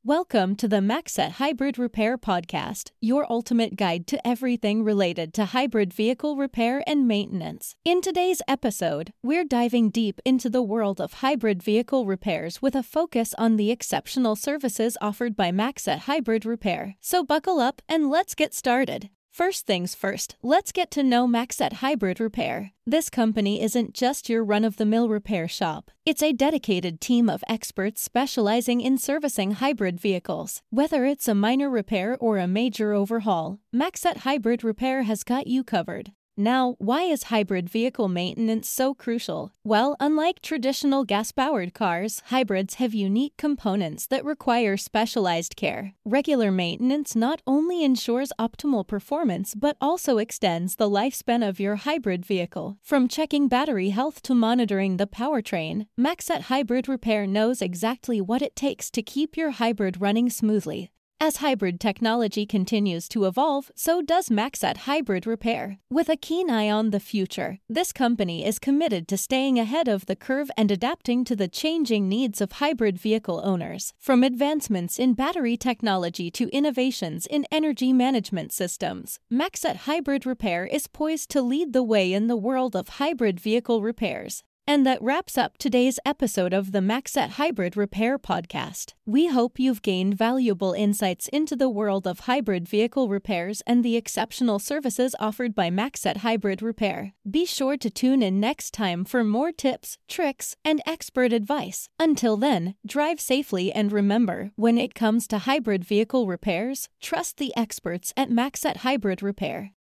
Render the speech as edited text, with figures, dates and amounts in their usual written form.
Welcome to the Maxset Hybrid Repair Podcast, your ultimate guide to everything related to hybrid vehicle repair and maintenance. In today's episode, we're diving deep into the world of hybrid vehicle repairs with a focus on the exceptional services offered by Maxset Hybrid Repair. So buckle up and let's get started. First things first, let's get to know Maxset Hybrid Repair. This company isn't just your run-of-the-mill repair shop. It's a dedicated team of experts specializing in servicing hybrid vehicles. Whether it's a minor repair or a major overhaul, Maxset Hybrid Repair has got you covered. Now, why is hybrid vehicle maintenance so crucial? Well, unlike traditional gas-powered cars, hybrids have unique components that require specialized care. Regular maintenance not only ensures optimal performance but also extends the lifespan of your hybrid vehicle. From checking battery health to monitoring the powertrain, Maxset Hybrid Repair knows exactly what it takes to keep your hybrid running smoothly. As hybrid technology continues to evolve, so does Maxset Hybrid Repair. With a keen eye on the future, this company is committed to staying ahead of the curve and adapting to the changing needs of hybrid vehicle owners. From advancements in battery technology to innovations in energy management systems, Maxset Hybrid Repair is poised to lead the way in the world of hybrid vehicle repairs. And that wraps up today's episode of the Maxset Hybrid Repair Podcast. We hope you've gained valuable insights into the world of hybrid vehicle repairs and the exceptional services offered by Maxset Hybrid Repair. Be sure to tune in next time for more tips, tricks, and expert advice. Until then, drive safely and remember, when it comes to hybrid vehicle repairs, trust the experts at Maxset Hybrid Repair.